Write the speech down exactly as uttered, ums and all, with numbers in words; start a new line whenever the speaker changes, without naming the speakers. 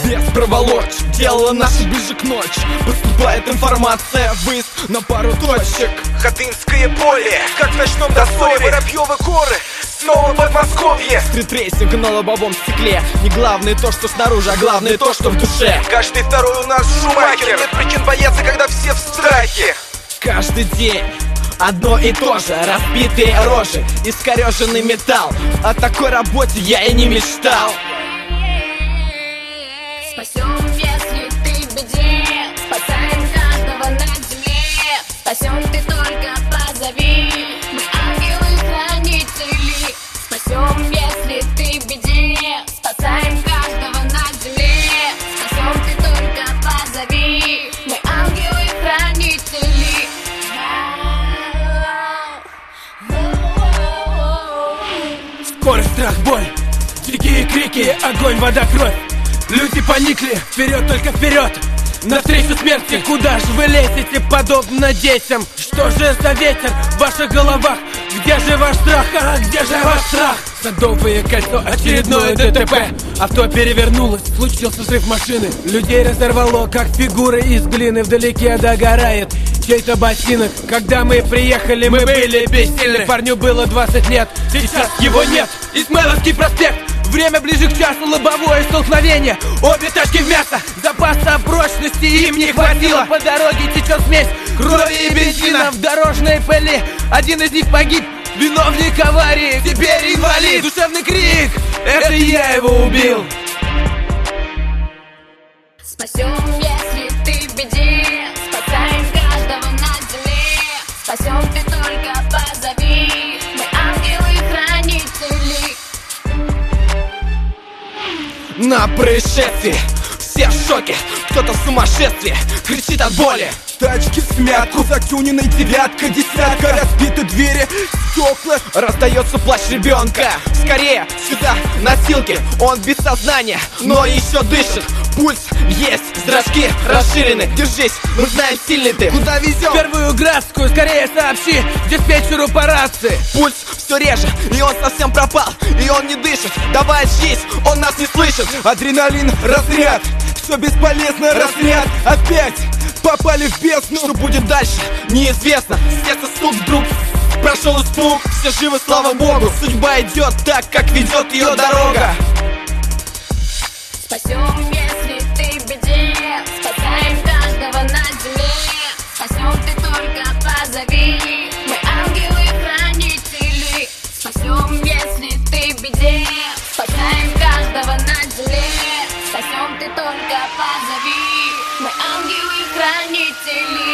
без проволочек делала наши ближе к ночи. Поступает информация, выезд на пару точек.
Ходынское поле, как в ночном дозоре. Воробьёвы горы, снова Подмосковье.
Стритрейсинг на лобовом стекле. Не главное то, что снаружи, а главное то, что в душе.
Каждый второй у нас Шумахер. Нет причин бояться, когда все в страхе.
Каждый день одно и то же, разбитые рожи, искореженный металл. О такой работе я и не мечтал.
Спасем, если ты в беде, спасаем каждого на земле. Спасем, ты только позови, мы ангелы-хранители. Спасем, если ты в беде, спасаем каждого на земле. Спасем, ты только позови, мы ангелы-хранители.
Скорость, страх, боль, дикие крики, огонь, вода, кровь. Люди поникли, вперед, только вперед, навстречу смерти. Куда же вы лезете, подобно детям? Что же за ветер в ваших головах? Где же ваш страх, а где же ваш страх? Садовое кольцо, очередное ДТП. Авто перевернулось, случился взрыв машины. Людей разорвало, как фигуры из глины. Вдалеке догорает чей-то ботинок. Когда мы приехали, мы были бессильны. Парню было двадцать лет, сейчас его нет. Измайловский проспект, время ближе к часу, лобовое столкновение. Обе тачки в мясо, запаса прочности им не хватило. По дороге течет смесь крови и бензина. В дорожной пыли один из них погиб. Виновник аварии, теперь инвалид. Душевный крик, это я его убил.
Спасем, если ты в беде, спасаем каждого на земле. Спасем, ты только позови, мы ангелы-хранители.
На происшествии все в шоке, кто-то в сумасшествии, кричит от боли.
Тачки смятку, затюненной девятка, десятка, разбиты двери, стекла.
Раздается плач ребенка. Скорее, сюда, носилки. Он без сознания, но еще дышит. Пульс есть, зрачки расширены. Держись, мы знаем, сильный ты. Куда везем?
Первую Градскую, скорее сообщи диспетчеру по рации.
Пульс все реже, и он совсем пропал, и он не дышит. Давай очнись, он нас не слышит.
Адреналин, разряд, все бесполезно, разряд. Опять попали в бездну.
Что будет дальше, неизвестно. Сердце стук вдруг, прошел испуг. Все живы, слава богу. Судьба идет так, как ведет ее дорога.
Спасем, если ты в беде, спасаем каждого на земле. Спасем, ты только позови, мы ангелы-хранители. Спасем, если ты в беде, спасаем каждого на земле. Спасем, ты только позови, мы ангелы-хранители.